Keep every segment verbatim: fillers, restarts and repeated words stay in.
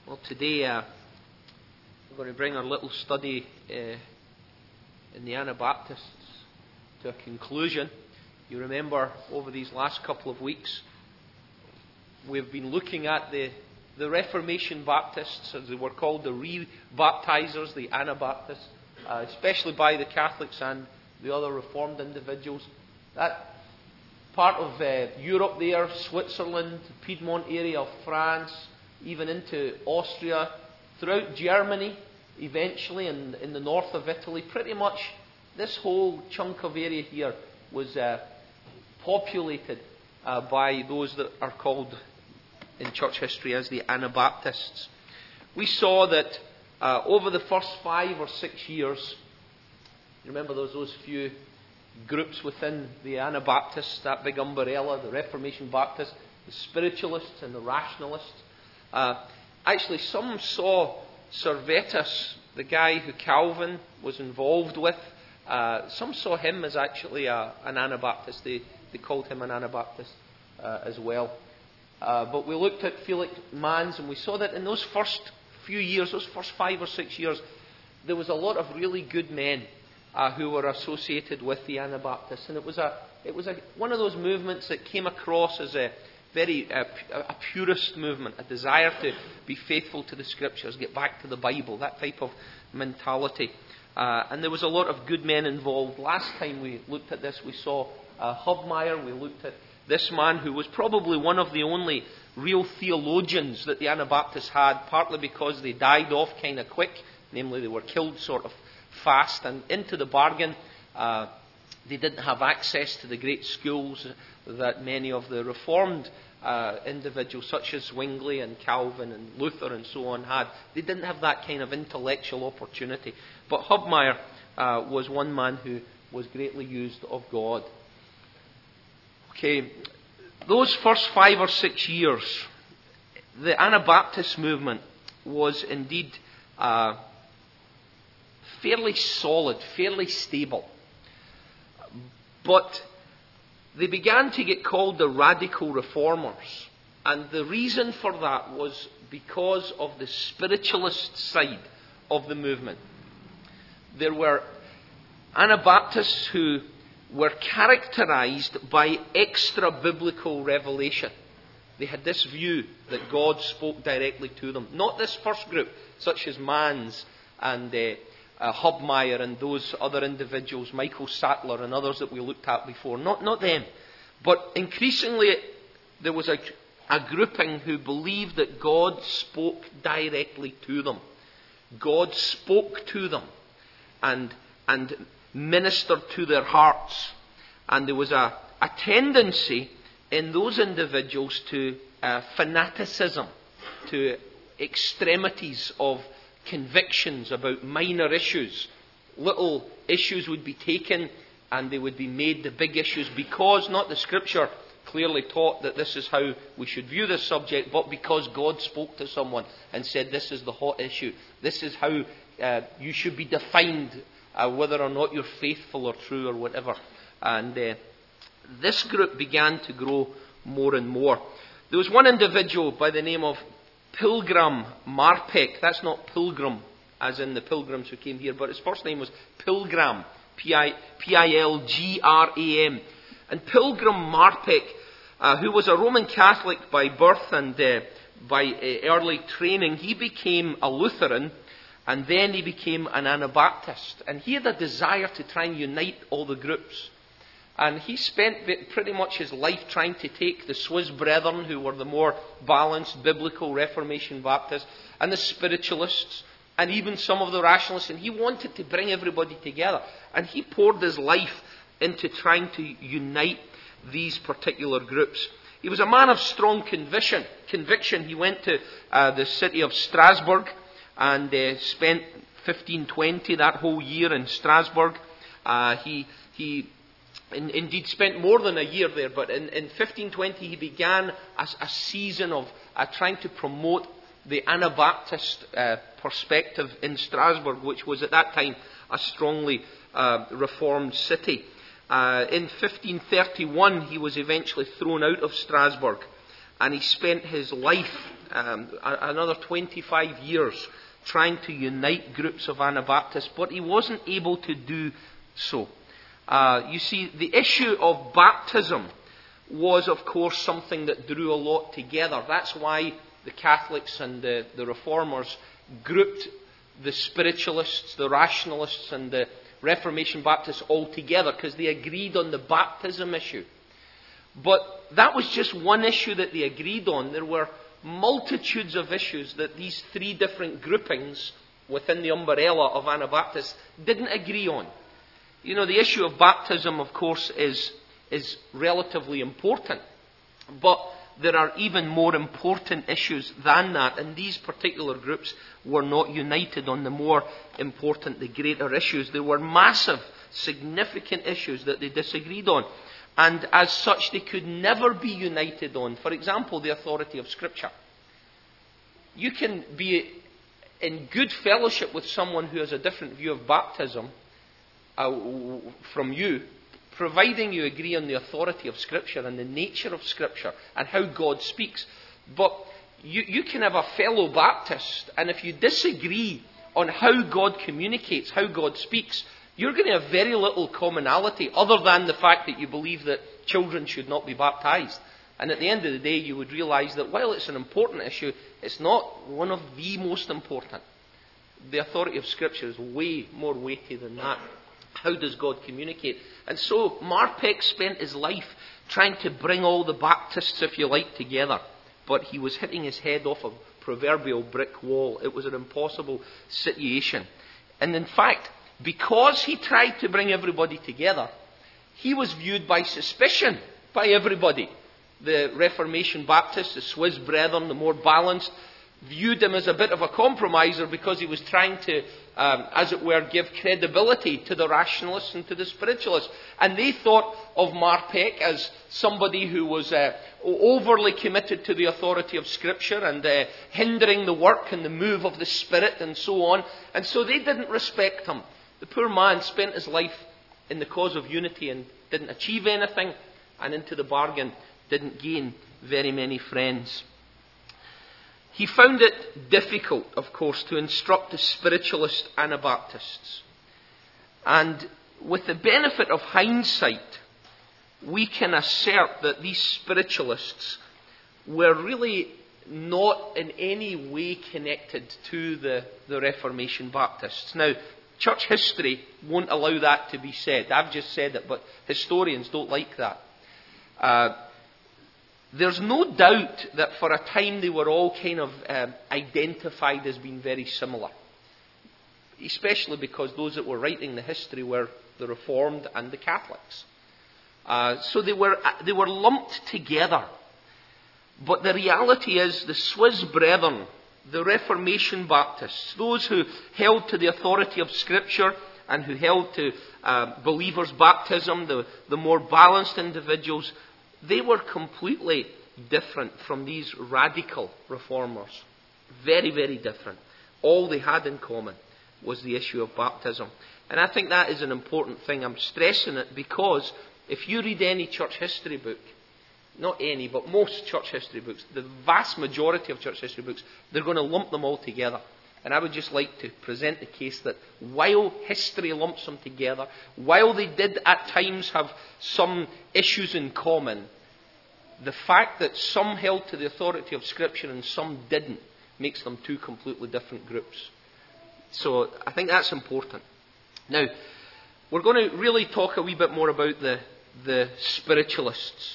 Well, today uh, we're going to bring our little study uh, in the Anabaptists to a conclusion. You remember over these last couple of weeks, we've been looking at the, the Reformation Baptists, as they were called, the re-baptizers, the Anabaptists, uh, especially by the Catholics and the other Reformed individuals. That part of uh, Europe there, Switzerland, Piedmont area of France, even into Austria, throughout Germany, eventually, and in the north of Italy, pretty much this whole chunk of area here was uh, populated uh, by those that are called in church history as the Anabaptists. We saw that uh, over the first five or six years, you remember there was those few groups within the Anabaptists, that big umbrella, the Reformation Baptists, the spiritualists and the rationalists. Uh, actually, some saw Servetus, the guy who Calvin was involved with, uh, some saw him as actually a, an Anabaptist. They, they called him an Anabaptist uh, as well. Uh, but we looked at Felix Manz, and we saw that in those first few years, those first five or six years, there was a lot of really good men uh, who were associated with the Anabaptists. And it was a it was a, one of those movements that came across as a very uh, a purist movement, a desire to be faithful to the Scriptures, get back to the Bible, that type of mentality. Uh, and there was a lot of good men involved. Last time we looked at this, we saw uh, Hubmaier. We looked at this man who was probably one of the only real theologians that the Anabaptists had, partly because they died off kind of quick, namely they were killed sort of fast, and into the bargain, uh, they didn't have access to the great schools that many of the Reformed uh, individuals, such as Zwingli and Calvin and Luther and so on, had. They didn't have that kind of intellectual opportunity. But Hubmaier uh, was one man who was greatly used of God. Okay, those first five or six years, the Anabaptist movement was indeed uh, fairly solid, fairly stable. But they began to get called the radical reformers. And the reason for that was because of the spiritualist side of the movement. There were Anabaptists who were characterized by extra-biblical revelation. They had this view that God spoke directly to them. Not this first group, such as Manz and uh, uh, Hubmaier and those other individuals, Michael Sattler and others that we looked at before. Not, not them. But increasingly, there was a, a grouping who believed that God spoke directly to them. God spoke to them and and ministered to their hearts. And there was a, a tendency in those individuals to uh, fanaticism, to extremities of convictions about minor issues. Little issues would be taken and they would be made the big issues because not the Scripture clearly taught that this is how we should view this subject, but because God spoke to someone and said this is the hot issue. This is how uh, you should be defined, uh, whether or not you're faithful or true or whatever. And uh, this group began to grow more and more. There was one individual by the name of Pilgram Marpeck. That's not Pilgrim, as in the pilgrims who came here, but his first name was Pilgram, P I L G R A M. And Pilgram Marpeck, uh, who was a Roman Catholic by birth and uh, by uh, early training, he became a Lutheran, and then he became an Anabaptist. And he had a desire to try and unite all the groups. And he spent pretty much his life trying to take the Swiss Brethren, who were the more balanced biblical Reformation Baptists, and the spiritualists, and even some of the rationalists, and he wanted to bring everybody together. And he poured his life into trying to unite these particular groups. He was a man of strong conviction. Conviction. He went to uh, the city of Strasbourg and uh, spent fifteen twenty, that whole year in Strasbourg. Uh, he he in, indeed spent more than a year there, but in, in fifteen twenty he began a, a season of uh, trying to promote the Anabaptist uh, perspective in Strasbourg, which was at that time a strongly uh, reformed city. Uh, in fifteen thirty-one, he was eventually thrown out of Strasbourg, and he spent his life um, a- another twenty-five years trying to unite groups of Anabaptists, but he wasn't able to do so. Uh, you see, the issue of baptism was, of course, something that drew a lot together. That's why the Catholics and the, the Reformers grouped the spiritualists, the rationalists, and the Reformation Baptists all together, because they agreed on the baptism issue. But that was just one issue that they agreed on. There were multitudes of issues that these three different groupings within the umbrella of Anabaptists didn't agree on. You know, the issue of baptism, of course, is, is relatively important. But there are even more important issues than that, and these particular groups were not united on the more important, the greater issues. There were massive, significant issues that they disagreed on, and as such they could never be united on. For example, the authority of Scripture. You can be in good fellowship with someone who has a different view of baptism uh, from you, providing you agree on the authority of Scripture and the nature of Scripture and how God speaks. But you, you can have a fellow Baptist, and if you disagree on how God communicates, how God speaks, you're going to have very little commonality other than the fact that you believe that children should not be baptized. And at the end of the day, you would realize that while it's an important issue, it's not one of the most important. The authority of Scripture is way more weighty than that. How does God communicate? And so Marpeck spent his life trying to bring all the Baptists, if you like, together. But he was hitting his head off a proverbial brick wall. It was an impossible situation. And in fact, because he tried to bring everybody together, he was viewed by suspicion by everybody. The Reformation Baptists, the Swiss Brethren, the more balanced, viewed him as a bit of a compromiser because he was trying to, um, as it were, give credibility to the rationalists and to the spiritualists. And they thought of Marpeck as somebody who was uh, overly committed to the authority of Scripture and uh, hindering the work and the move of the Spirit and so on. And so they didn't respect him. The poor man spent his life in the cause of unity and didn't achieve anything, and into the bargain didn't gain very many friends. He found it difficult, of course, to instruct the spiritualist Anabaptists. And with the benefit of hindsight, we can assert that these spiritualists were really not in any way connected to the, the Reformation Baptists. Now, church history won't allow that to be said. I've just said it, but historians don't like that. Uh, There's no doubt that for a time they were all kind of um, identified as being very similar. Especially because those that were writing the history were the Reformed and the Catholics. Uh, so they were, they were lumped together. But the reality is the Swiss Brethren, the Reformation Baptists, those who held to the authority of Scripture and who held to uh, believers' baptism, the, the more balanced individuals, they were completely different from these radical reformers. Very, very different. All they had in common was the issue of baptism. And I think that is an important thing. I'm stressing it because if you read any church history book, not any, but most church history books, the vast majority of church history books, they're going to lump them all together. And I would just like to present the case that while history lumps them together, while they did at times have some issues in common, the fact that some held to the authority of Scripture and some didn't makes them two completely different groups. So I think that's important. Now, we're going to really talk a wee bit more about the, the spiritualists.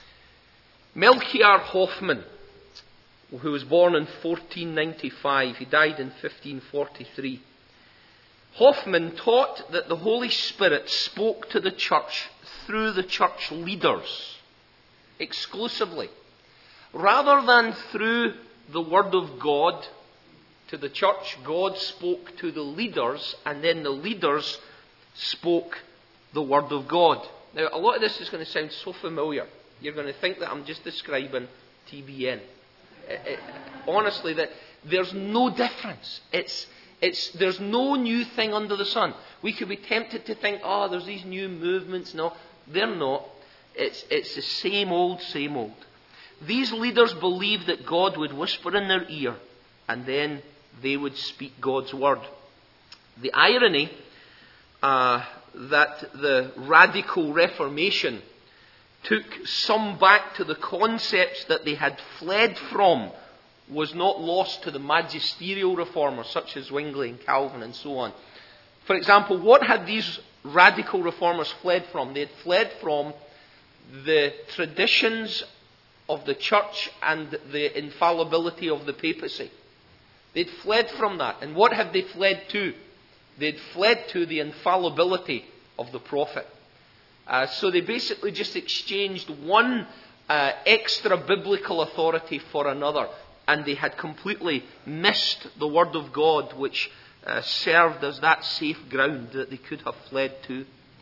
Melchior Hoffman, who was born in fourteen ninety-five, he died in fifteen forty-three. Hoffman taught that the Holy Spirit spoke to the church through the church leaders exclusively, rather than through the Word of God to the church. God spoke to the leaders, and then the leaders spoke the Word of God. Now, a lot of this is going to sound so familiar. You're going to think that I'm just describing T B N. It, it, honestly, that there's no difference. It's, it's, there's no new thing under the sun. We could be tempted to think, oh, there's these new movements. No, they're not. It's, it's the same old, same old. these leaders believed that God would whisper in their ear, and then they would speak God's word. The irony uh, that the radical Reformation took some back to the concepts that they had fled from was not lost to the magisterial reformers such as Zwingli and Calvin and so on. For example, what had these radical reformers fled from? They had fled from the traditions of the church and the infallibility of the papacy. They'd fled from that. And what had they fled to? They'd fled to the infallibility of the prophet. Uh, so they basically just exchanged one uh, extra biblical authority for another. And they had completely missed the Word of God, which uh, served as that safe ground that they could have fled to.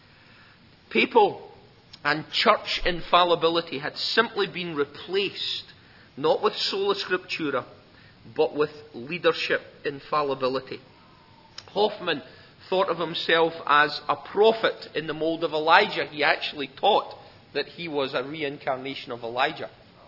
Papal and church infallibility had simply been replaced, not with sola scriptura, but with leadership infallibility. Hoffman thought of himself as a prophet in the mold of Elijah. He actually taught that he was a reincarnation of Elijah.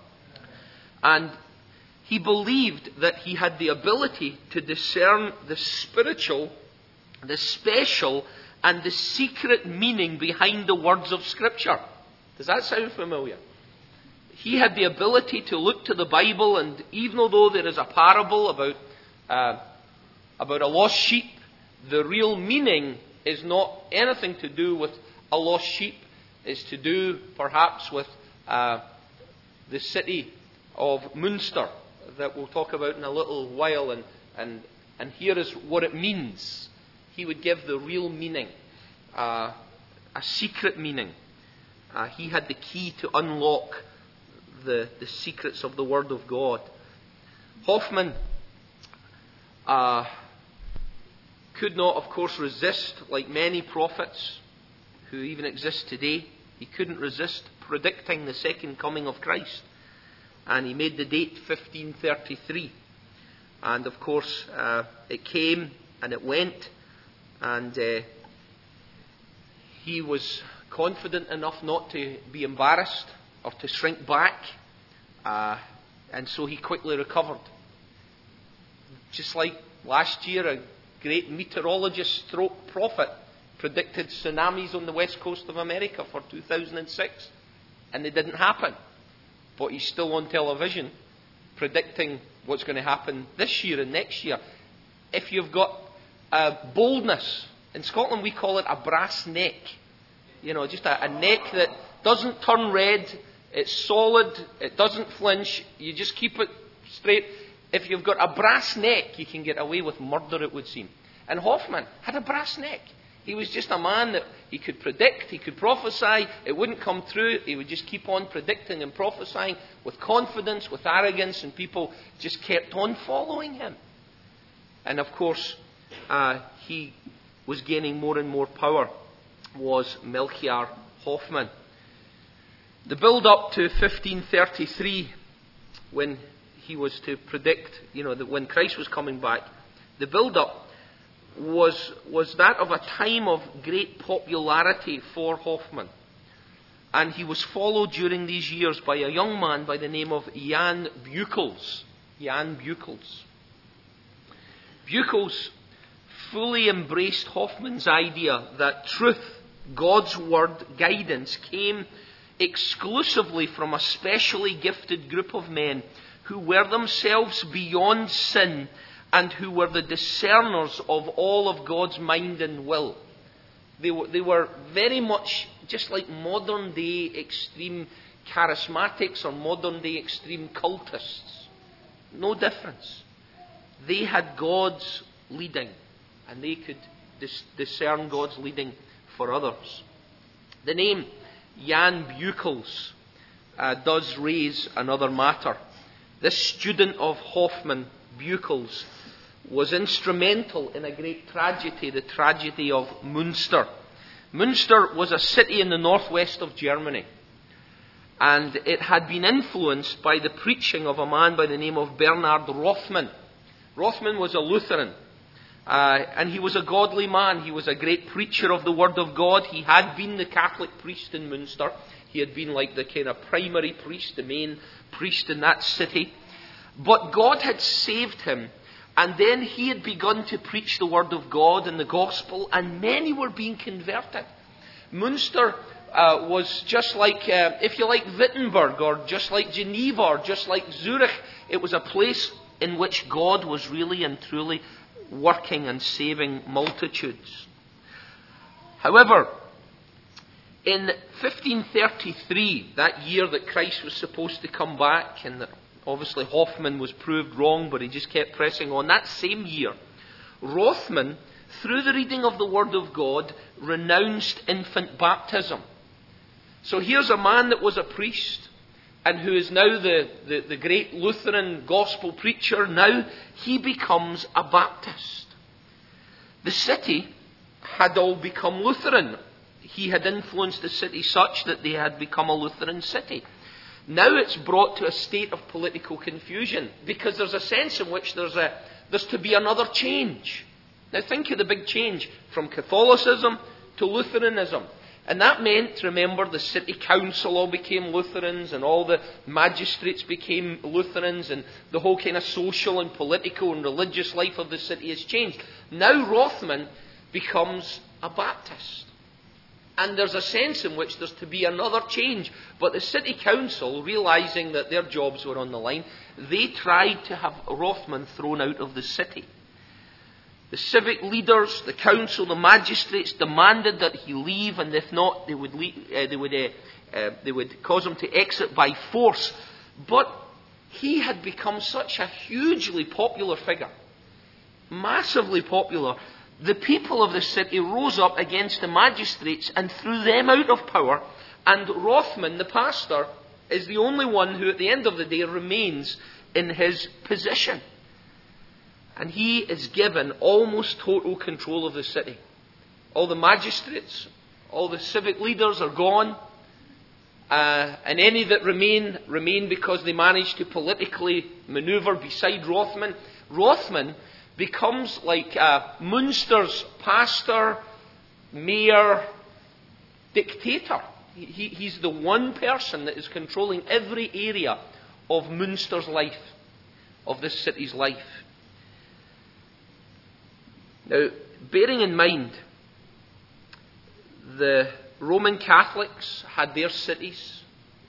And he believed that he had the ability to discern the spiritual, the special, and the secret meaning behind the words of Scripture. Does that sound familiar? He had the ability to look to the Bible, and even though there is a parable about uh, about a lost sheep, the real meaning is not anything to do with a lost sheep. It's to do perhaps with uh, the city of Munster that we'll talk about in a little while, and, and, and here is what it means. He would give the real meaning, uh, a secret meaning. Uh, he had the key to unlock the, the secrets of the Word of God. Hoffman uh, could not, of course, resist, like many prophets who even exist today, he couldn't resist predicting the second coming of Christ. And he made the date fifteen thirty-three. And of course, uh, it came and it went. And uh, he was confident enough not to be embarrassed or to shrink back. Uh, and so he quickly recovered. Just like last year, a great meteorologist stroke prophet predicted tsunamis on the west coast of America for two thousand six. And they didn't happen. But he's still on television predicting what's going to happen this year and next year. If you've got uh, boldness, in Scotland we call it a brass neck. You know, just a, a neck that doesn't turn red, it's solid, it doesn't flinch, you just keep it straight. If you've got a brass neck, you can get away with murder, it would seem. And Hoffman had a brass neck. He was just a man that he could predict, he could prophesy, it wouldn't come true. He would just keep on predicting and prophesying with confidence, with arrogance, and people just kept on following him. And of course, uh, he was gaining more and more power, was Melchior Hoffman. The build-up to fifteen thirty-three, when he was to predict, you know, that when Christ was coming back, the build-up was was that of a time of great popularity for Hoffman. And he was followed during these years by a young man by the name of Jan Beukels. Jan Beukels. Beukels fully embraced Hoffman's idea that truth, God's word, guidance came exclusively from a specially gifted group of men who were themselves beyond sin and who were the discerners of all of God's mind and will. They were, they were very much just like modern day extreme charismatics or modern day extreme cultists. No difference. They had God's leading, and they could dis- discern God's leading for others. The name Jan Beukels uh, does raise another matter. This student of Hoffman, Beukels, was instrumental in a great tragedy, the tragedy of Munster. Munster was a city in the northwest of Germany, and it had been influenced by the preaching of a man by the name of Bernard Rothman. Rothman was a Lutheran, uh, and he was a godly man. He was a great preacher of the Word of God. He had been the Catholic priest in Munster. He had been like the kind of primary priest, the main priest in that city. But God had saved him, and then he had begun to preach the word of God and the gospel, and many were being converted. Munster uh, was just like, uh, if you like, Wittenberg, or just like Geneva, or just like Zurich. It was a place in which God was really and truly working and saving multitudes. However, in fifteen thirty-three, that year that Christ was supposed to come back, and that obviously Hoffman was proved wrong, but he just kept pressing on, that same year, Rothman, through the reading of the Word of God, renounced infant baptism. So here's a man that was a priest, and who is now the, the, the great Lutheran gospel preacher. Now he becomes a Baptist. The city had all become Lutheran. He had influenced the city such that they had become a Lutheran city. Now it's brought to a state of political confusion, because there's a sense in which there's a there's to be another change. Now think of the big change from Catholicism to Lutheranism. And that meant, remember, the city council all became Lutherans, and all the magistrates became Lutherans, and the whole kind of social and political and religious life of the city has changed. Now Rothman becomes a Baptist. And there's a sense in which there's to be another change. But the city council, realizing that their jobs were on the line, they tried to have Rothman thrown out of the city. The civic leaders, the council, the magistrates demanded that he leave, and if not, they would leave, uh, they would uh, uh, they would cause him to exit by force. But he had become such a hugely popular figure, massively popular. The people of the city rose up against the magistrates and threw them out of power, and Rothman, the pastor, is the only one who at the end of the day remains in his position. And he is given almost total control of the city. All the magistrates, all the civic leaders are gone, uh, and any that remain, remain because they managed to politically manoeuvre beside Rothman. Rothman becomes like uh, Munster's pastor, mayor, dictator. He, he, he's the one person that is controlling every area of Munster's life, of this city's life. Now, bearing in mind, the Roman Catholics had their cities,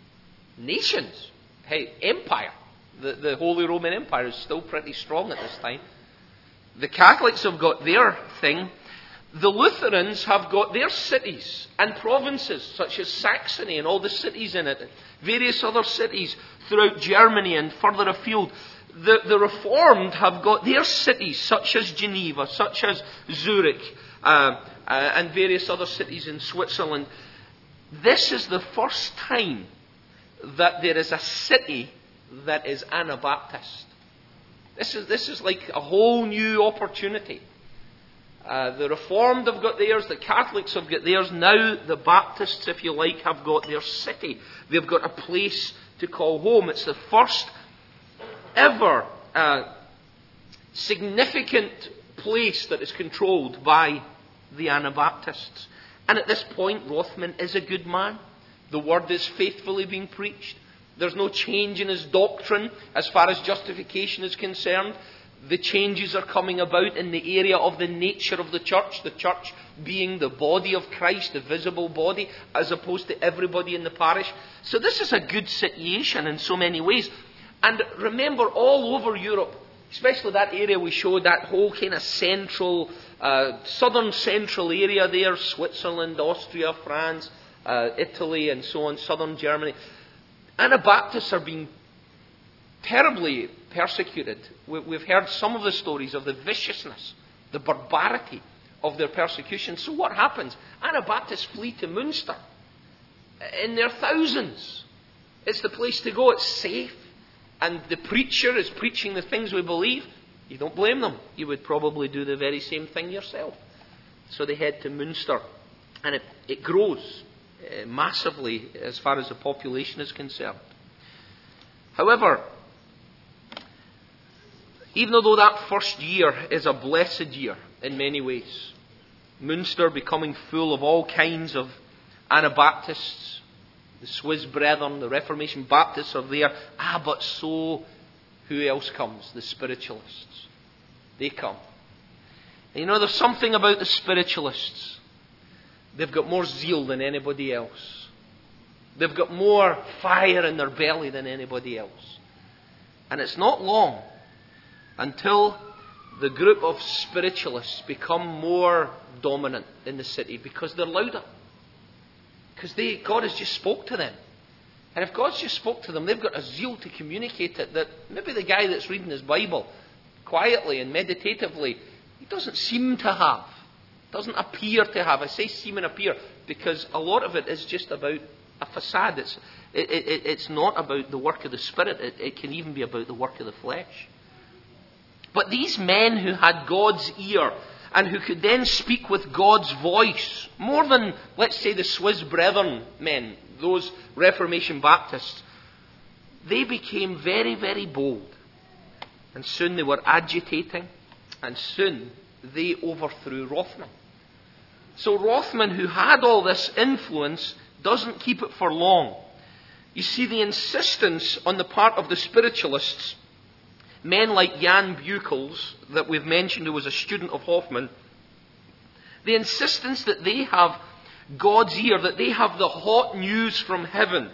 nations, hey, empire. The, the Holy Roman Empire is still pretty strong at this time. The Catholics have got their thing. The Lutherans have got their cities and provinces, such as Saxony and all the cities in it, and various other cities throughout Germany and further afield. The, the Reformed have got their cities, such as Geneva, such as Zurich, uh, uh, and various other cities in Switzerland. This is the first time that there is a city that is Anabaptist. This is, this is like a whole new opportunity. Uh, the Reformed have got theirs, the Catholics have got theirs. Now the Baptists, if you like, have got their city. They've got a place to call home. It's the first ever uh, significant place that is controlled by the Anabaptists. And at this point, Rothman is a good man. The word is faithfully being preached. There's no change in his doctrine as far as justification is concerned. The changes are coming about in the area of the nature of the church, the church being the body of Christ, the visible body, as opposed to everybody in the parish. So this is a good situation in so many ways. And remember, all over Europe, especially that area we showed, that whole kind of central, uh, southern central area there, Switzerland, Austria, France, uh, Italy, and so on, southern Germany, Anabaptists are being terribly persecuted. We've heard some of the stories of the viciousness, the barbarity of their persecution. So what happens? Anabaptists flee to Munster in their thousands. It's the place to go. It's safe. And the preacher is preaching the things we believe. You don't blame them. You would probably do the very same thing yourself. So they head to Munster. And it, it grows uh, massively as far as the population is concerned. However, even though that first year is a blessed year in many ways, Munster becoming full of all kinds of Anabaptists, The Swiss Brethren, the Reformation Baptists are there. Ah, but so, who else comes? The spiritualists. They come. And you know, there's something about the spiritualists. They've got more zeal than anybody else. They've got more fire in their belly than anybody else. And it's not long until the group of spiritualists become more dominant in the city because they're louder. Because they, God has just spoke to them. And if God's just spoke to them, they've got a zeal to communicate it that maybe the guy that's reading his Bible quietly and meditatively, he doesn't seem to have. Doesn't appear to have. I say seem and appear because a lot of it is just about a facade. It's, it, it, it's not about the work of the Spirit. It, it can even be about the work of the flesh. But these men who had God's ear and who could then speak with God's voice, more than, let's say, the Swiss Brethren men, those Reformation Baptists, they became very, very bold. And soon they were agitating, and soon they overthrew Rothman. So Rothman, who had all this influence, doesn't keep it for long. You see, the insistence on the part of the spiritualists, men like Jan Beukels, that we've mentioned, who was a student of Hoffman, the insistence that they have God's ear, that they have the hot news from heaven,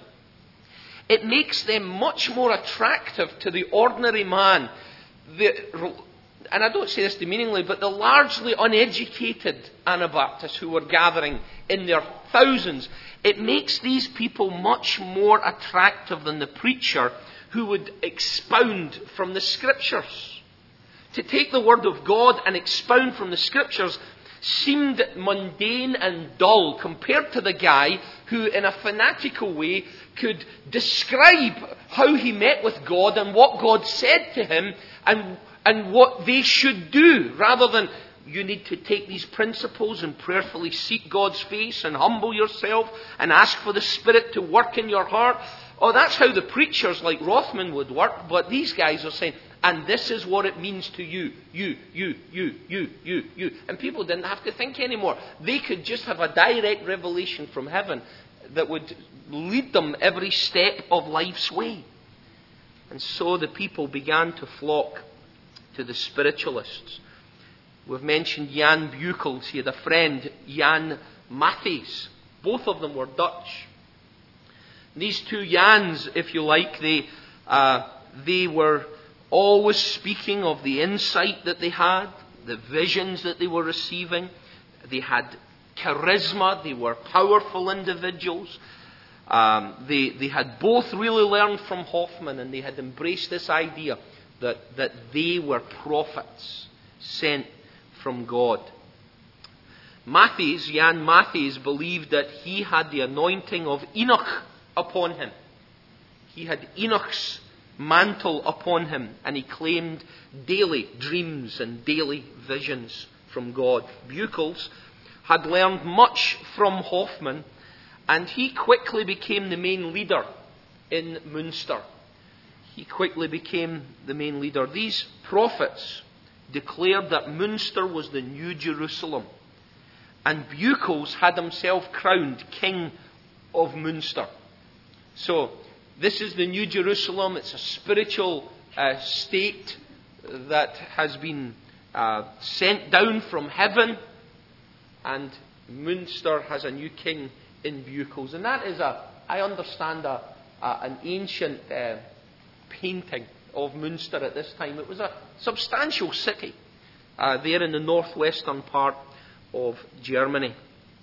it makes them much more attractive to the ordinary man. The, and I don't say this demeaningly, but the largely uneducated Anabaptists who were gathering in their thousands, it makes these people much more attractive than the preacher who would expound from the Scriptures. To take the Word of God and expound from the Scriptures seemed mundane and dull compared to the guy who, in a fanatical way, could describe how he met with God and what God said to him and, and what they should do, rather than you need to take these principles and prayerfully seek God's face and humble yourself and ask for the Spirit to work in your heart. Oh, that's how the preachers like Rothman would work, but these guys are saying, and this is what it means to you, you, you, you, you, you, you. And people didn't have to think anymore. They could just have a direct revelation from heaven that would lead them every step of life's way. And so the people began to flock to the spiritualists. We've mentioned Jan Beukels. He had a friend, Jan Matthys. Both of them were Dutch. These two Jans, if you like, they uh, they were always speaking of the insight that they had, the visions that they were receiving. They had charisma. They were powerful individuals. Um, they, they had both really learned from Hoffman, and they had embraced this idea that, that they were prophets sent from God. Matthys, Jan Matthys, believed that he had the anointing of Enoch upon him. He had Enoch's mantle upon him, and he claimed daily dreams and daily visions from God. Beukels had learned much from Hoffman, and he quickly became the main leader in Münster. He quickly became the main leader. These prophets declared that Münster was the new Jerusalem, and Beukels had himself crowned king of Münster. So, this is the New Jerusalem. It's a spiritual uh, state that has been uh, sent down from heaven. And Münster has a new king in Beukels. And that is, a, I understand, a, a, an ancient uh, painting of Münster at this time. It was a substantial city uh, there in the northwestern part of Germany.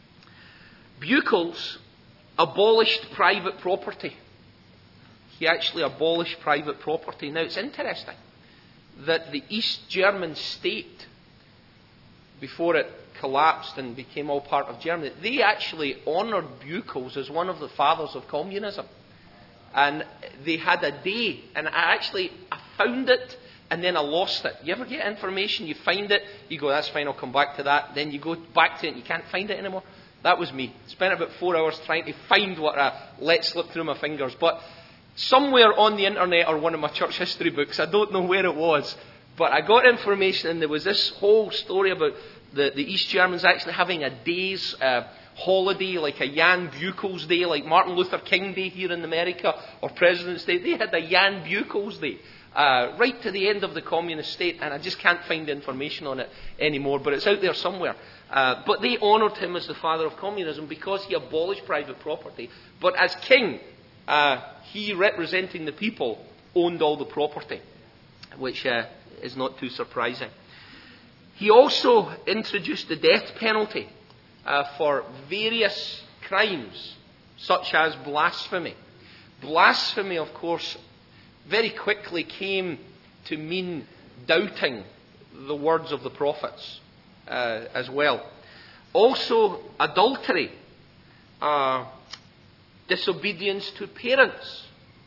Beukels abolished private property. He actually abolished private property. Now, it's interesting that the East German state, before it collapsed and became all part of Germany, they actually honoured Beukels as one of the fathers of communism. And they had a day, and I actually I found it, and then I lost it. You ever get information, you find it, you go, that's fine, I'll come back to that. Then you go back to it and you can't find it anymore. That was me. Spent about four hours trying to find what I let slip through my fingers. But somewhere on the internet or one of my church history books, I don't know where it was, but I got information, and there was this whole story about the, the East Germans actually having a day's uh, holiday, like a Jan Buchholz Day, like Martin Luther King Day here in America, or President's Day. They had a Jan Buchholz Day, uh, right to the end of the communist state, and I just can't find information on it anymore, but it's out there somewhere. Uh, but they honoured him as the father of communism because he abolished private property. But as king, uh, he, representing the people, owned all the property, which uh, is not too surprising. He also introduced the death penalty uh, for various crimes, such as blasphemy. Blasphemy, of course, very quickly came to mean doubting the words of the prophets. Uh, as well. Also, adultery, uh, disobedience to parents,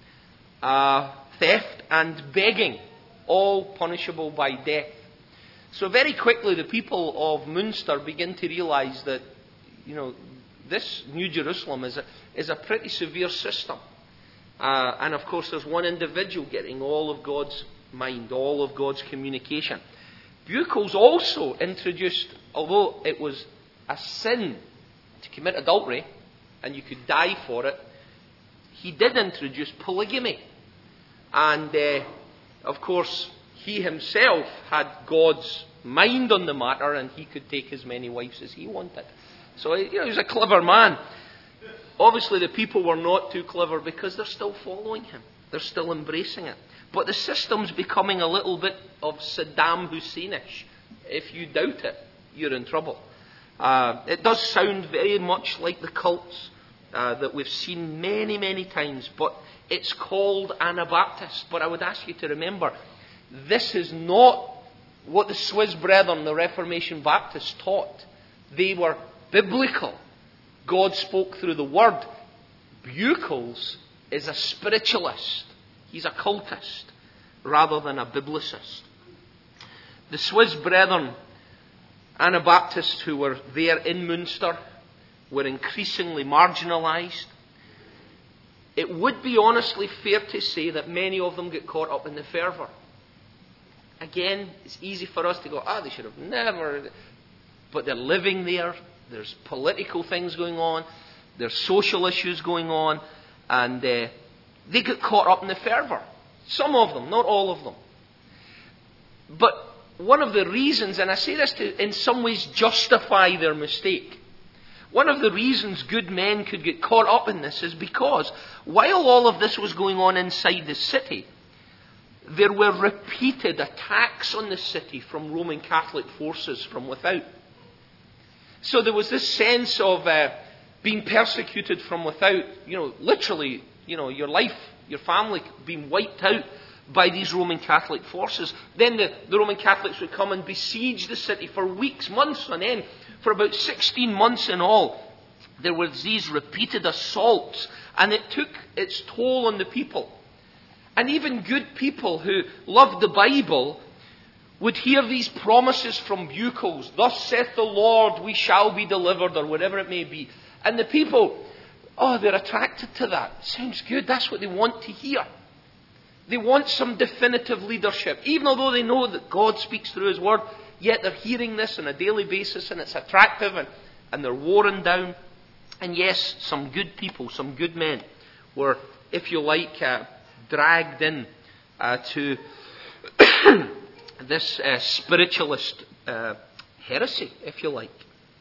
uh, theft and begging, all punishable by death. So very quickly the people of Munster begin to realise that, you know, this New Jerusalem is a, is a pretty severe system. Uh, and of course there's one individual getting all of God's mind, all of God's communication. Buchholz also introduced, although it was a sin to commit adultery, and you could die for it, he did introduce polygamy. And, uh, of course, he himself had God's mind on the matter, and he could take as many wives as he wanted. So, you know, he was a clever man. Obviously, the people were not too clever because they're still following him. They're still embracing it. But the system's becoming a little bit of Saddam Husseinish. If you doubt it, you're in trouble. Uh, it does sound very much like the cults uh, that we've seen many, many times, but it's called Anabaptist. But I would ask you to remember, this is not what the Swiss Brethren, the Reformation Baptists, taught. They were biblical. God spoke through the Word. Buchholz is a spiritualist. He's a cultist rather than a biblicist. The Swiss Brethren, Anabaptists who were there in Munster, were increasingly marginalised. It would be honestly fair to say that many of them get caught up in the fervour. Again, it's easy for us to go, ah, oh, they should have never. But they're living there. There's political things going on. There's social issues going on. And uh, they get caught up in the fervour. Some of them, not all of them. But one of the reasons, and I say this to in some ways justify their mistake, one of the reasons good men could get caught up in this is because while all of this was going on inside the city, there were repeated attacks on the city from Roman Catholic forces from without. So there was this sense of uh, being persecuted from without, you know, literally, you know, your life, your family being wiped out by these Roman Catholic forces. Then the, the Roman Catholics would come and besiege the city for weeks, months on end. For about sixteen months in all, there were these repeated assaults, and it took its toll on the people. And even good people who loved the Bible would hear these promises from Buchholz, thus saith the Lord, we shall be delivered, or whatever it may be. And the people, oh, they're attracted to that. Sounds good. That's what they want to hear. They want some definitive leadership. Even although they know that God speaks through His Word, yet they're hearing this on a daily basis, and it's attractive, and, and they're worn down. And yes, some good people, some good men were, if you like, uh, dragged in uh, to this uh, spiritualist uh, heresy, if you like.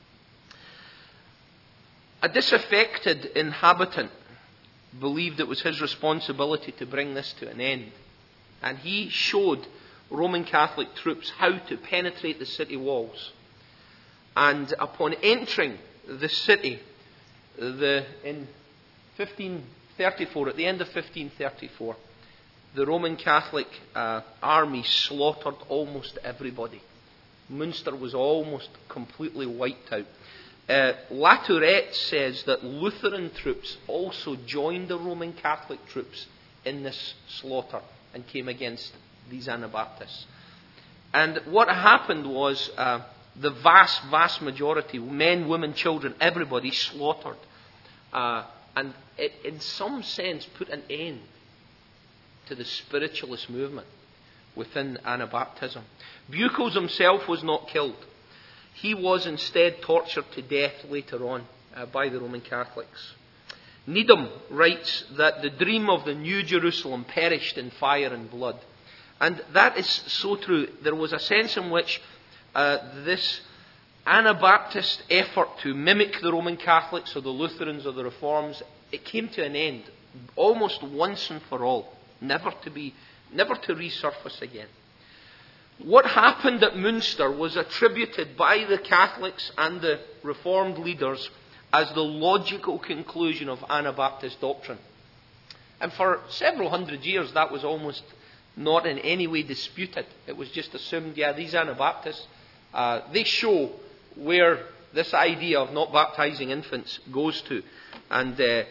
A disaffected inhabitant believed it was his responsibility to bring this to an end. And he showed Roman Catholic troops how to penetrate the city walls. And upon entering the city, the, in fifteen thirty-four, at the end of fifteen thirty-four, the Roman Catholic uh, army slaughtered almost everybody. Munster was almost completely wiped out. Uh, Latourette says that Lutheran troops also joined the Roman Catholic troops in this slaughter and came against these Anabaptists. And what happened was uh, the vast, vast majority, men, women, children, everybody slaughtered. Uh, and it, in some sense, put an end to the spiritualist movement within Anabaptism. Buchholz himself was not killed. He was instead tortured to death later on uh, by the Roman Catholics. Needham writes that the dream of the New Jerusalem perished in fire and blood. And that is so true. There was a sense in which uh, this Anabaptist effort to mimic the Roman Catholics or the Lutherans or the Reforms, it came to an end almost once and for all, never to be, never to resurface again. What happened at Münster was attributed by the Catholics and the Reformed leaders as the logical conclusion of Anabaptist doctrine. And for several hundred years that was almost not in any way disputed. It was just assumed, yeah, these Anabaptists, uh, they show where this idea of not baptizing infants goes to. And uh,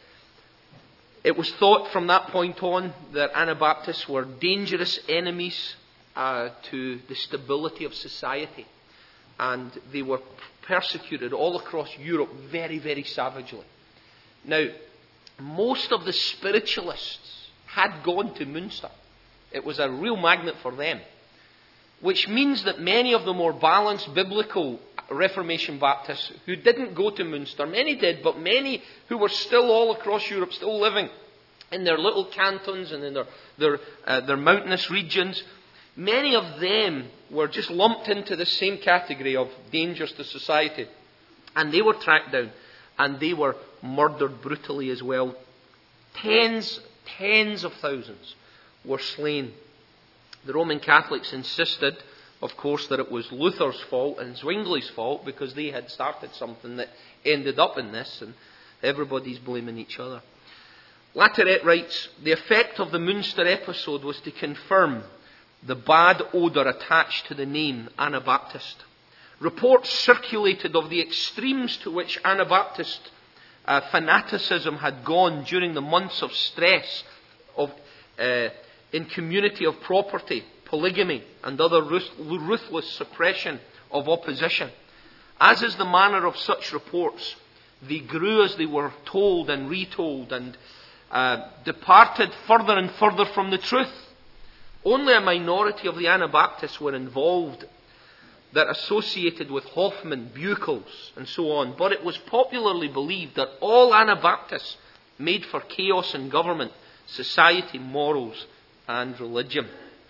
it was thought from that point on that Anabaptists were dangerous enemies uh, to the stability of society. And they were persecuted all across Europe very, very savagely. Now, most of the spiritualists had gone to Münster. It was a real magnet for them. Which means that many of the more balanced biblical Reformation Baptists who didn't go to Münster, many did, but many who were still all across Europe, still living in their little cantons and in their, their, uh, their mountainous regions, many of them were just lumped into the same category of dangers to society. And they were tracked down. And they were murdered brutally as well. Tens, tens of thousands were slain. The Roman Catholics insisted, of course, that it was Luther's fault and Zwingli's fault because they had started something that ended up in this, and everybody's blaming each other. Latourette writes, the effect of the Münster episode was to confirm the bad odour attached to the name Anabaptist. Reports circulated of the extremes to which Anabaptist uh, fanaticism had gone during the months of stress of uh, in community of property, polygamy, and other ruthless suppression of opposition. As is the manner of such reports, they grew as they were told and retold and uh, departed further and further from the truth. Only a minority of the Anabaptists were involved that associated with Hoffman, Buchels, and so on. But it was popularly believed that all Anabaptists made for chaos in government, society, morals, and religion.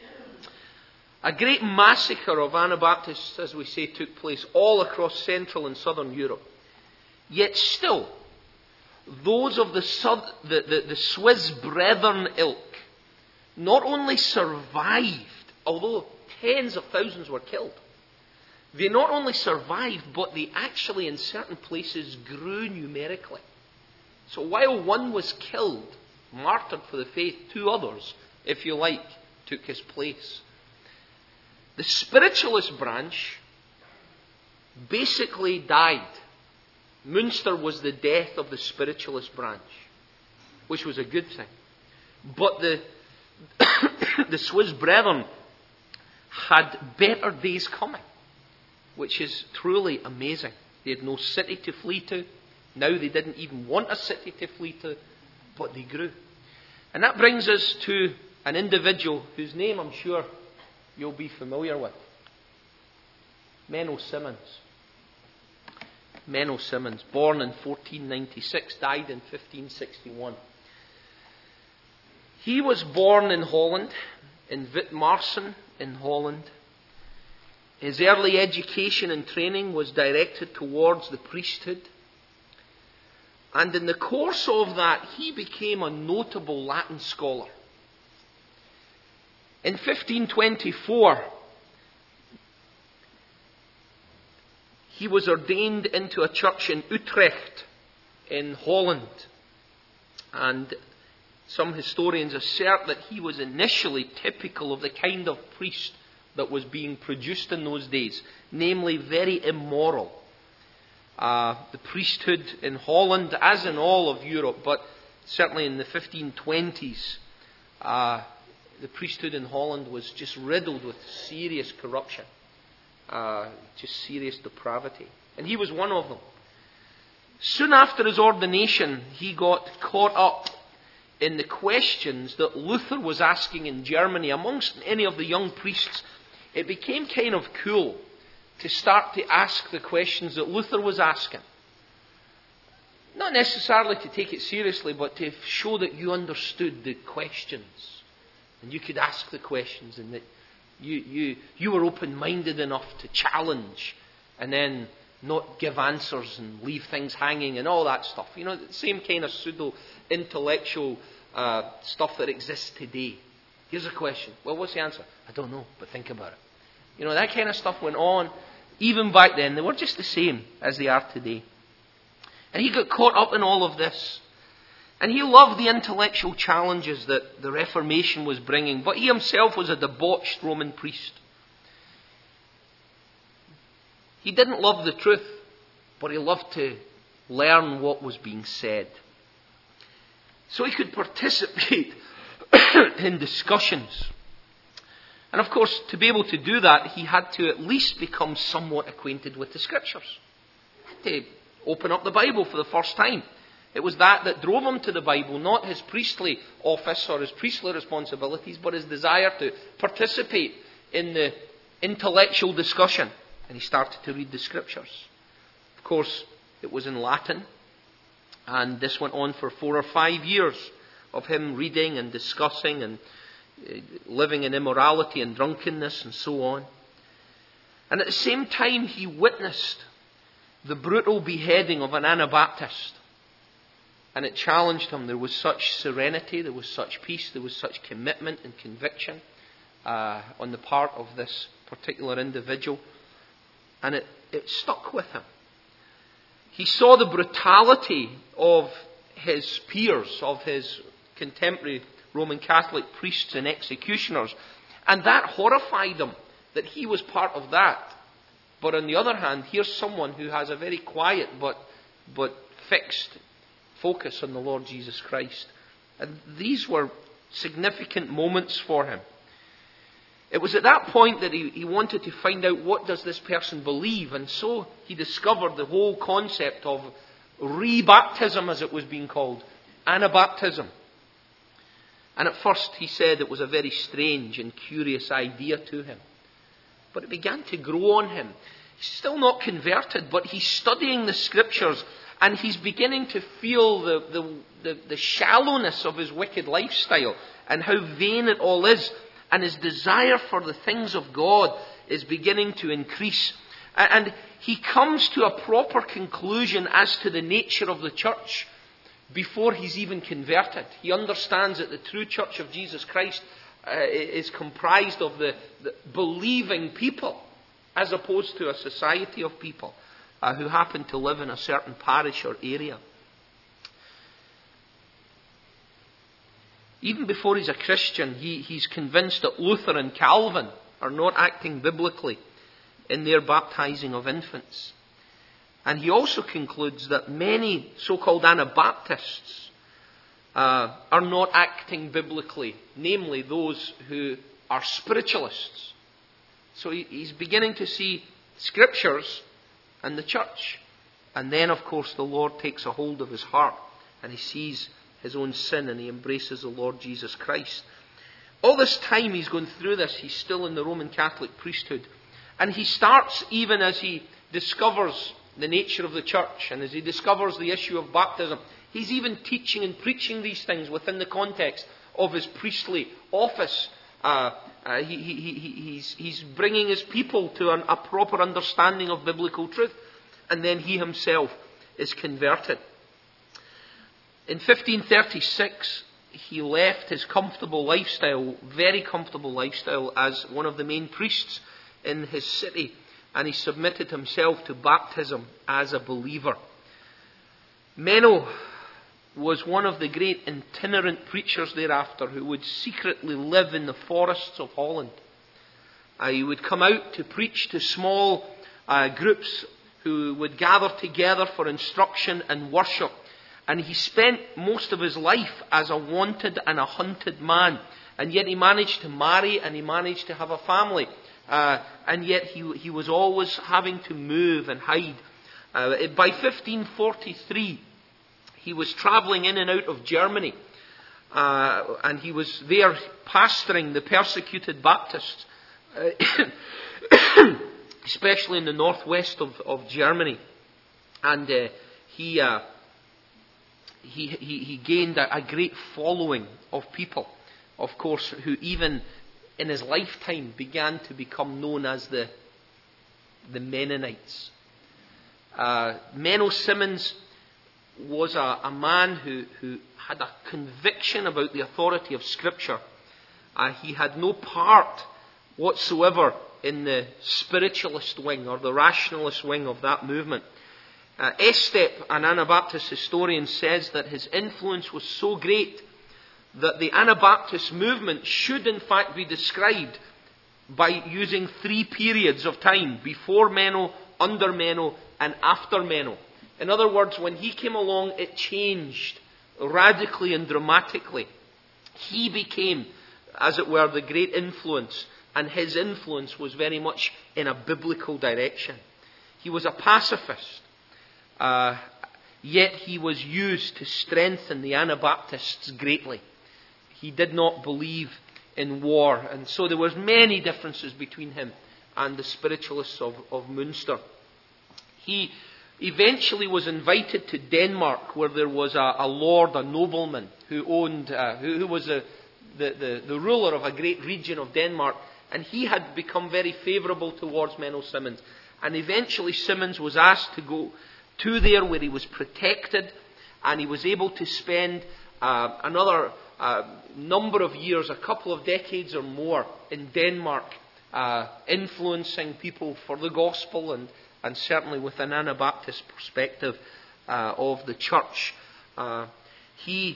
A great massacre of Anabaptists, as we say, took place all across Central and Southern Europe. Yet still, those of the, the, the, the Swiss Brethren ilk not only survived, although tens of thousands were killed, they not only survived, but they actually in certain places grew numerically. So while one was killed, martyred for the faith, two others, if you like, took his place. The spiritualist branch basically died. Münster was the death of the spiritualist branch, which was a good thing. But the, the Swiss Brethren had better days coming, which is truly amazing. They had no city to flee to. Now they didn't even want a city to flee to, but they grew. And that brings us to an individual whose name I'm sure you'll be familiar with. Menno Simons. Menno Simons, born in fourteen ninety-six, died in fifteen sixty-one. He was born in Holland, in Witmarsum in Holland. His early education and training was directed towards the priesthood. And in the course of that, he became a notable Latin scholar. In fifteen twenty-four, he was ordained into a church in Utrecht, in Holland. And some historians assert that he was initially typical of the kind of priest that was being produced in those days, namely very immoral. Uh, the priesthood in Holland, as in all of Europe, but certainly in the fifteen twenties, uh, the priesthood in Holland was just riddled with serious corruption, uh, just serious depravity. And he was one of them. Soon after his ordination, he got caught up in the questions that Luther was asking in Germany amongst any of the young priests. It became kind of cool to start to ask the questions that Luther was asking. not necessarily to take it seriously, but to show that you understood the questions. And you could ask the questions, and that you, you, you were open-minded enough to challenge and then not give answers and leave things hanging and all that stuff. You know, the same kind of pseudo-intellectual uh, stuff that exists today. Here's a question. Well, what's the answer? I don't know, but think about it. You know, that kind of stuff went on. Even back then, they were just the same as they are today. And he got caught up in all of this. And he loved the intellectual challenges that the Reformation was bringing. But he himself was a debauched Roman priest. He didn't love the truth, but he loved to learn what was being said. So he could participate in discussions. And of course, to be able to do that, he had to at least become somewhat acquainted with the Scriptures. He had to open up the Bible for the first time. It was that that drove him to the Bible, not his priestly office or his priestly responsibilities, but his desire to participate in the intellectual discussion. And he started to read the Scriptures. Of course, it was in Latin. And this went on for four or five years of him reading and discussing and living in immorality and drunkenness and so on. And at the same time, he witnessed the brutal beheading of an Anabaptist. And it challenged him. There was such serenity, there was such peace, there was such commitment and conviction uh, on the part of this particular individual. And it, it stuck with him. He saw the brutality of his peers, of his contemporary Roman Catholic priests and executioners. And that horrified him, that he was part of that. But on the other hand, here's someone who has a very quiet but, but fixed focus on the Lord Jesus Christ. And these were significant moments for him. It was at that point that he, he wanted to find out, what does this person believe? And so he discovered the whole concept of rebaptism, as it was being called, Anabaptism. And at first he said it was a very strange and curious idea to him. But it began to grow on him. He's still not converted, but he's studying the Scriptures, and he's beginning to feel the, the, the, the shallowness of his wicked lifestyle and how vain it all is. And his desire for the things of God is beginning to increase. And he comes to a proper conclusion as to the nature of the church before he's even converted. He understands that the true church of Jesus Christ uh, is comprised of the, the believing people, as opposed to a society of people uh, who happen to live in a certain parish or area. Even before he's a Christian, he, he's convinced that Luther and Calvin are not acting biblically in their baptizing of infants. And he also concludes that many so-called Anabaptists uh, are not acting biblically, namely those who are spiritualists. So he, he's beginning to see Scriptures and the church. And then, of course, the Lord takes a hold of his heart, and he sees his own sin, and he embraces the Lord Jesus Christ. All this time he's going through this, he's still in the Roman Catholic priesthood. And he starts, even as he discovers the nature of the church, and as he discovers the issue of baptism, he's even teaching and preaching these things within the context of his priestly office. Uh, uh, he, he, he, he's, he's bringing his people to an, a proper understanding of biblical truth. And then he himself is converted. In fifteen thirty-six, he left his comfortable lifestyle, very comfortable lifestyle, as one of the main priests in his city, and he submitted himself to baptism as a believer. Menno was one of the great itinerant preachers thereafter who would secretly live in the forests of Holland. Uh, he would come out to preach to small uh, groups who would gather together for instruction and worship. And he spent most of his life as a wanted and a hunted man. And yet he managed to marry, and he managed to have a family. Uh, and yet he, he was always having to move and hide. Uh, by fifteen forty-three, he was travelling in and out of Germany. Uh, and he was there pastoring the persecuted Baptists, uh, especially in the northwest of, of Germany. And uh, he... Uh, he, he, he gained a, a great following of people, of course, who even in his lifetime began to become known as the, the Mennonites. Uh, Menno Simons was a, a man who, who had a conviction about the authority of Scripture. Uh, he had no part whatsoever in the spiritualist wing or the rationalist wing of that movement. Uh, Estep, an Anabaptist historian, says that his influence was so great that the Anabaptist movement should in fact be described by using three periods of time: before Menno, under Menno, and after Menno. In other words, when he came along, it changed radically and dramatically. He became, as it were, the great influence, and his influence was very much in a biblical direction. He was a pacifist, uh, yet he was used to strengthen the Anabaptists greatly. He did not believe in war, and so there was many differences between him and the spiritualists of, of Munster. He eventually was invited to Denmark, where there was a, a lord, a nobleman, who owned, uh, who, who was a, the, the, the ruler of a great region of Denmark, and he had become very favourable towards Menno Simons. And eventually Simons was asked to go to there, where he was protected, and he was able to spend uh, another uh, number of years, a couple of decades or more, in Denmark, uh, influencing people for the gospel, and and certainly with an Anabaptist perspective uh, of the church. Uh, he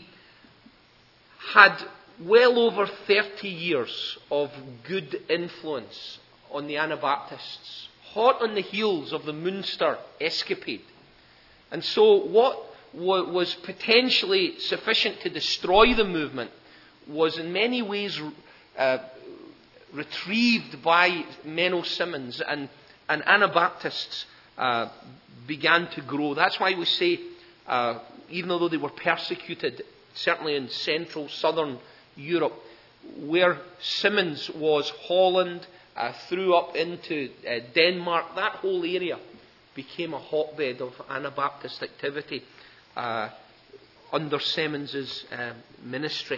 had well over thirty years of good influence on the Anabaptists, hot on the heels of the Munster escapade. And so what w- was potentially sufficient to destroy the movement was in many ways uh, retrieved by Menno Simons, and And Anabaptists uh, began to grow. That's why we say, uh, even though they were persecuted, certainly in central, southern Europe, where Simons was, Holland, uh, through up into uh, Denmark, that whole area became a hotbed of Anabaptist activity uh, under Simons' uh, ministry.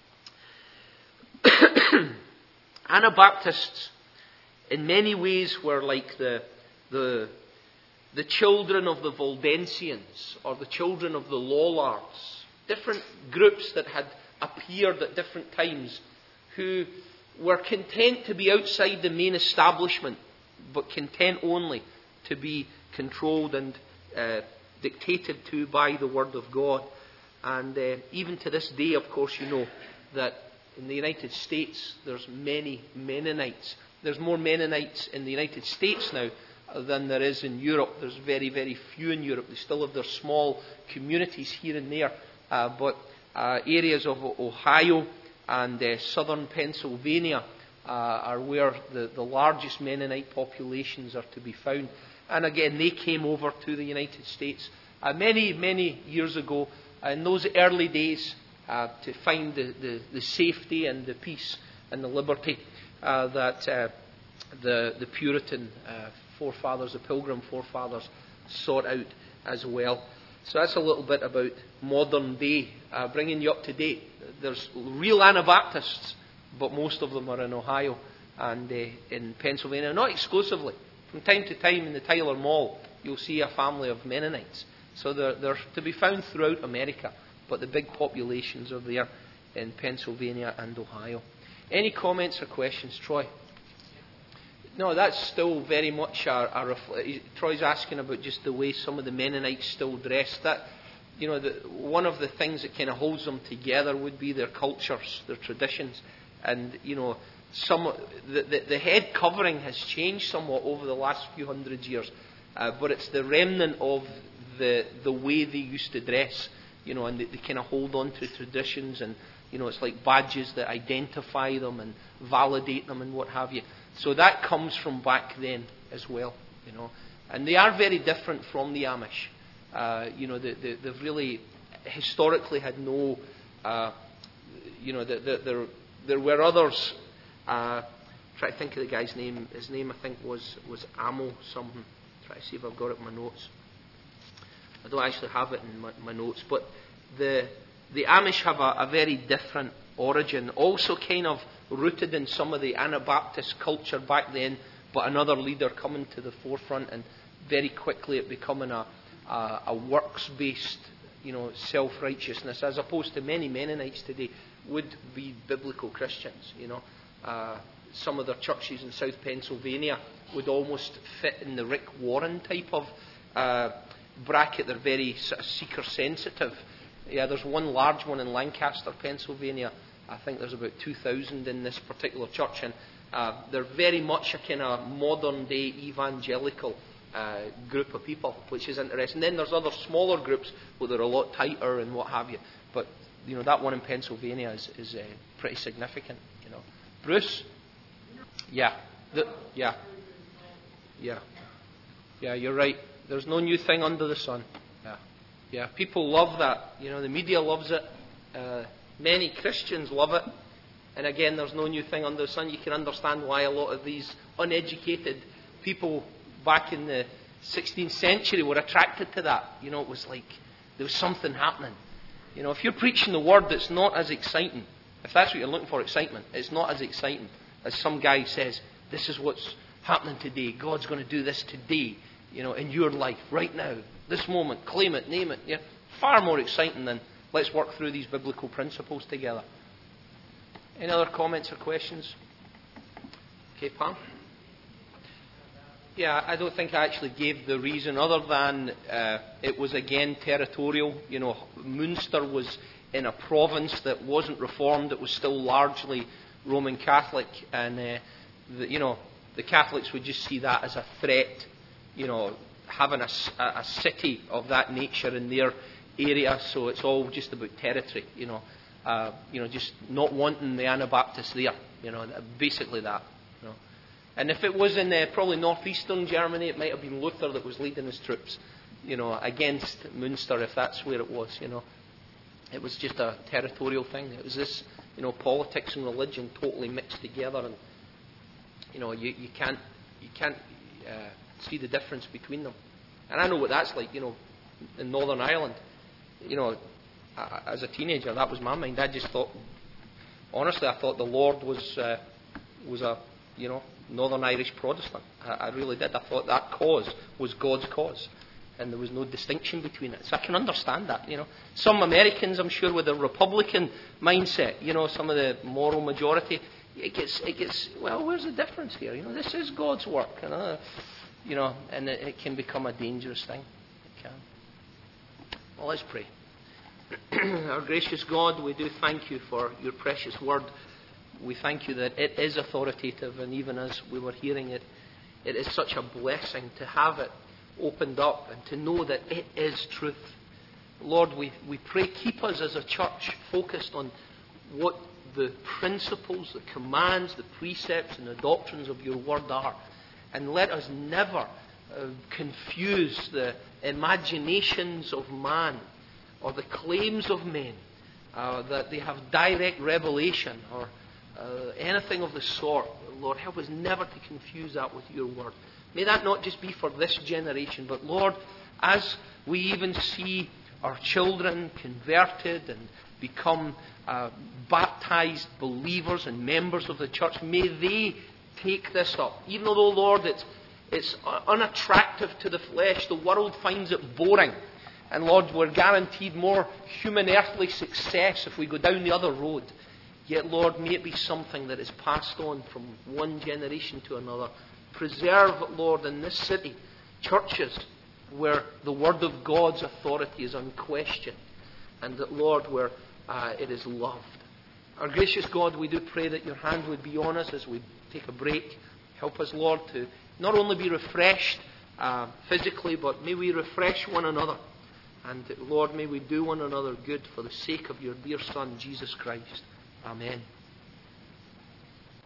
Anabaptists, in many ways, were like the, the, the children of the Waldensians or the children of the Lollards. Different groups that had appeared at different times, who were content to be outside the main establishment, but content only to be controlled and uh, dictated to by the Word of God. And uh, even to this day, of course, you know that in the United States there's many Mennonites. There's more Mennonites in the United States now than there is in Europe. There's very, very few in Europe. They still have their small communities here and there. Uh, but uh, areas of Ohio and uh, southern Pennsylvania uh, are where the, the largest Mennonite populations are to be found. And again, they came over to the United States uh, many, many years ago, uh, in those early days, uh, to find the, the, the safety and the peace and the liberty Uh, that uh, the, the Puritan uh, forefathers, the Pilgrim forefathers, sought out as well. So that's a little bit about modern day, uh, bringing you up to date. There's real Anabaptists, but most of them are in Ohio and uh, in Pennsylvania. Not exclusively. From time to time in the Tyler Mall, you'll see a family of Mennonites. So they're, they're to be found throughout America, but the big populations are there in Pennsylvania and Ohio. Any comments or questions, Troy? No, that's still very much a, a refl- Troy's asking about just the way some of the Mennonites still dress. That, you know, the, one of the things that kind of holds them together would be their cultures, their traditions, and you know, some the, the, the head covering has changed somewhat over the last few hundred years, uh, but it's the remnant of the the way they used to dress, you know, and they, they kind of hold on to traditions, and you know, it's like badges that identify them and validate them and what have you. So that comes from back then as well, you know. And they are very different from the Amish. Uh, you know, they, they, they've really historically had no, uh, you know, the, the, there there were others. Uh, try to think of the guy's name. His name, I think, was was Amo something. Try to see if I've got it in my notes. I don't actually have it in my, my notes, but the the Amish have a, a very different origin, also kind of rooted in some of the Anabaptist culture back then, but another leader coming to the forefront, and very quickly it becoming a, a, a works-based, you know, self-righteousness, as opposed to many Mennonites today would be biblical Christians. You know, uh, some of their churches in South Pennsylvania would almost fit in the Rick Warren type of uh, bracket. They're very sort of seeker-sensitive. Yeah, there's one large one in Lancaster, Pennsylvania. I think there's about two thousand in this particular church, and uh, they're very much a kind of modern-day evangelical uh, group of people, which is interesting. Then there's other smaller groups where they're a lot tighter and what have you. But you know, that one in Pennsylvania is, is uh, pretty significant. You know, Bruce. Yeah, the, yeah, yeah, yeah. You're right. There's no new thing under the sun. Yeah, yeah. People love that. You know, the media loves it. Uh, many Christians love it. And again, there's no new thing under the sun. You can understand why a lot of these uneducated people back in the sixteenth century were attracted to that. You know, it was like there was something happening. You know, if you're preaching the word that's not as exciting, if that's what you're looking for, excitement, it's not as exciting as some guy says, this is what's happening today. God's going to do this today, you know, in your life, right now, this moment, claim it, name it. Yeah, far more exciting than let's work through these biblical principles together. Any other comments or questions? Okay, Pam? Yeah, I don't think I actually gave the reason other than uh, it was again territorial. You know, Munster was in a province that wasn't reformed. It was still largely Roman Catholic, and uh, the, you know, the Catholics would just see that as a threat. You know, having a, a city of that nature in their area, so it's all just about territory. You know, uh, you know, just not wanting the Anabaptists there. You know, basically that. You know. And if it was in uh, probably northeastern Germany, it might have been Luther that was leading his troops, you know, against Munster, if that's where it was. You know, it was just a territorial thing. It was this, you know, politics and religion totally mixed together, and you know, you, you can't you can't uh, see the difference between them. And I know what that's like. You know, in Northern Ireland, you know, as a teenager, that was my mind. I just thought, honestly, I thought the Lord was uh, was a, you know, Northern Irish Protestant. I, I really did. I thought that cause was God's cause, and there was no distinction between it. So I can understand that. You know, some Americans, I'm sure, with a Republican mindset, you know, some of the moral majority, it gets, it gets. Well, where's the difference here? You know, this is God's work, you know, you know, and it, it can become a dangerous thing. It can. Well, let's pray. Our gracious God, we do thank you for your precious word. We thank you that it is authoritative, and even as we were hearing it, it is such a blessing to have it opened up and to know that it is truth. Lord, we, we pray, keep us as a church focused on what the principles, the commands, the precepts and the doctrines of your word are. And let us never uh, confuse the imaginations of man or the claims of men uh, that they have direct revelation or Uh, anything of the sort. Lord, help us never to confuse that with your word. May that not just be for this generation, but Lord, as we even see our children converted and become uh, baptized believers and members of the church, may they take this up. Even though, Lord, it's, it's unattractive to the flesh, the world finds it boring. And Lord, we're guaranteed more human earthly success if we go down the other road. Yet, Lord, may it be something that is passed on from one generation to another. Preserve, Lord, in this city, churches where the Word of God's authority is unquestioned, and that, Lord, where uh, it is loved. Our gracious God, we do pray that your hand would be on us as we take a break. Help us, Lord, to not only be refreshed uh, physically, but may we refresh one another. And, Lord, may we do one another good for the sake of your dear Son, Jesus Christ. Amen.